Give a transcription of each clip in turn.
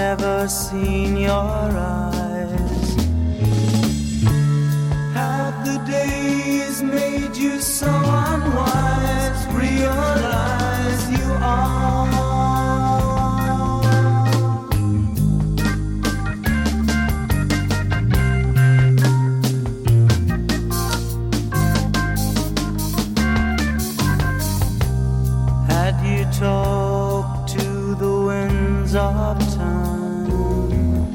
never seen your eyes. Have the days made you so unwise? Realize you are. Had you talked to the winds of time,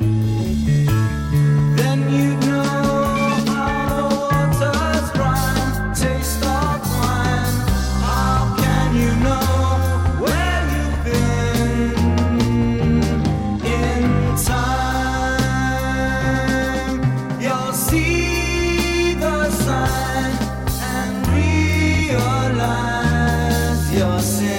then you'd know how the waters run. Taste of wine, how can you know where you've been in time? You'll see the sign and realize your sin.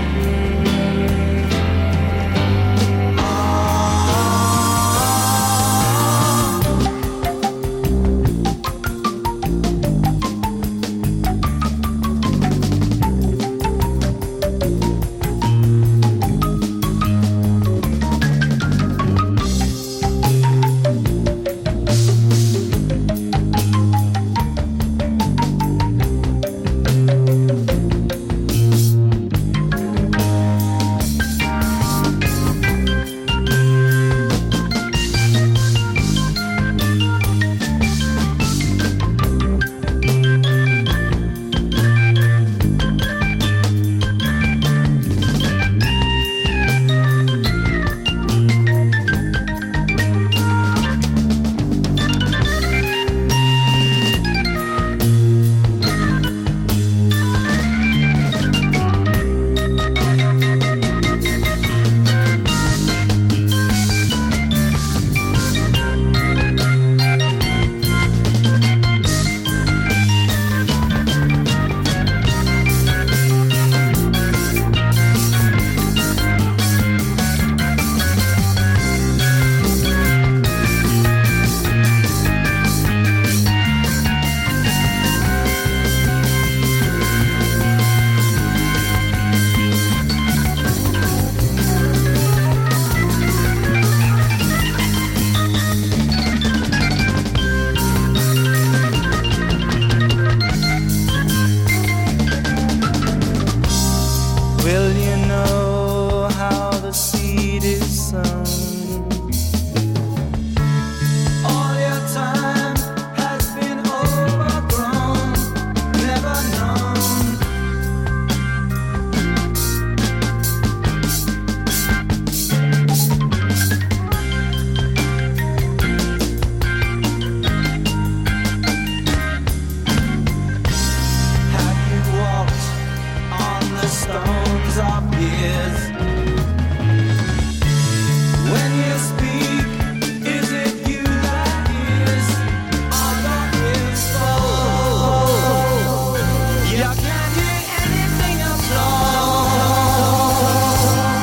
Will you know how the seed is sown? All your time has been overgrown, never known. Have you walked on the stones of years? When you speak, is it you that hears? Or the whisper? You can't hear anything at all.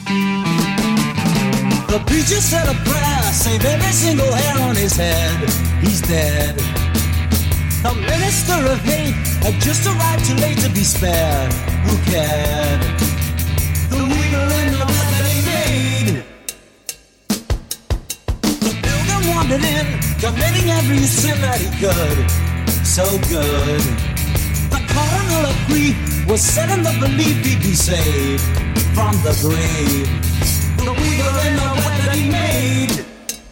The preacher said a prayer, saved every single hair on his head. he's dead. The minister of hate had just arrived too late to be spared. Who cared? The wheel in the web that he made. The builder wandered in, committing every sin that he could. So good. The cardinal of grief was set in the belief he'd be saved from the grave. The wheel in the web that he made.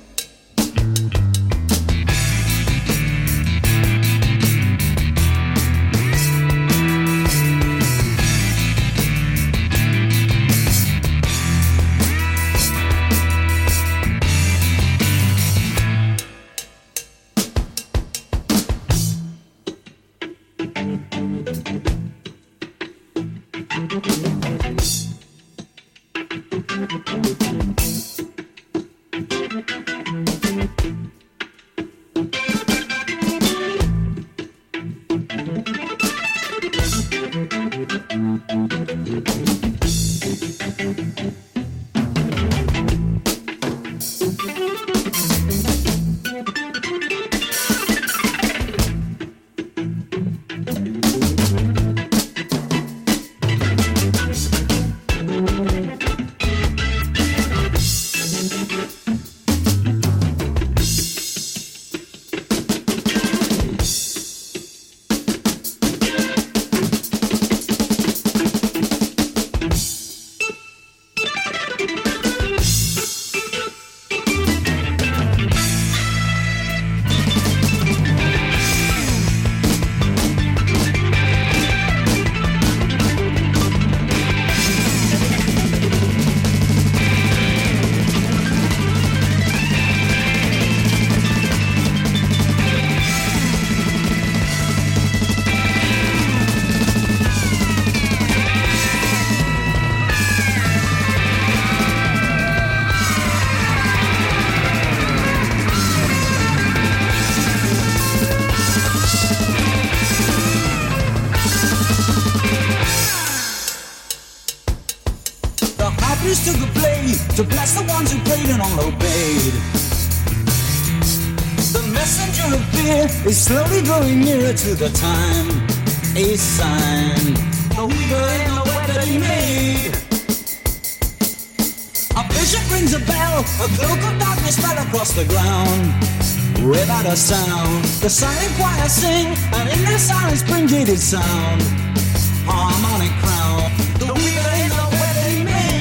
Took a blade to bless the ones who prayed and all obeyed. The messenger of fear is slowly growing nearer to the time. A sign, the weaver in the web that he made. A bishop rings a bell, a cloak of darkness fell across the ground. Without a sound, the silent choir sing, and in their silence bring jaded sound. Harmonic crown, the weaver in the web that he made.